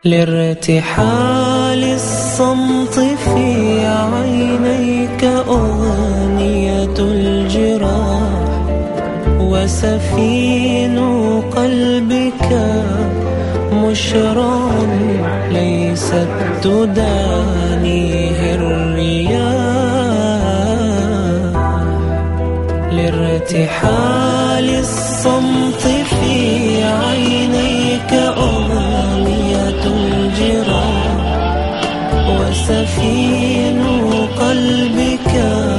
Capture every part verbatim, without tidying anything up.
لارتحال الصمت في عينيك أغنية الجراح، وسفين قلبك مشرع ليست تدانيه الرياح. لارتحال الصمت في عينيك أغنية الجراح، وسفين قلبك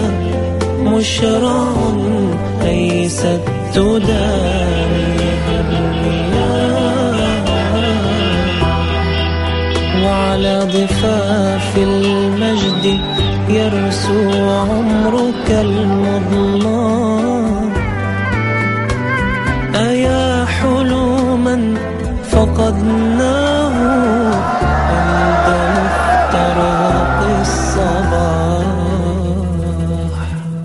مشرع ليست تدانيه الرياح. وعلى ضفاف المجد يرسو عمرك المضنى، أيا حلوما فقدناه عند مفترق الصباح.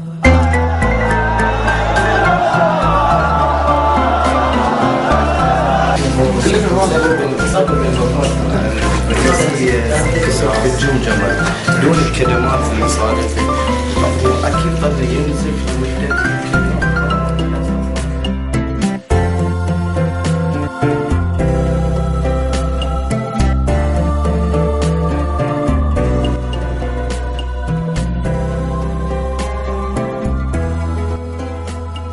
كسر في الجمجمة دون الكلمات المصادفة، أكيد قد ينزف وحدتي